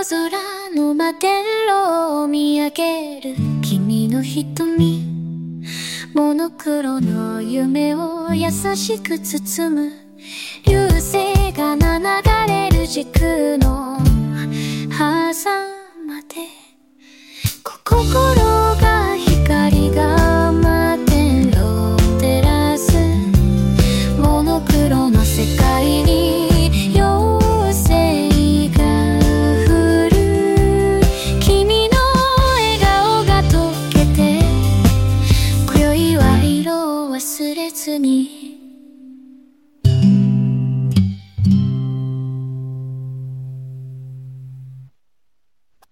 空の摩天楼を見上げる君の瞳、モノクロの夢を優しく包む流星が流れる軸の狭間で心が光が摩天楼を照らすモノクロの世界に妖精が降る君の笑顔が溶けて今宵は色を忘れずに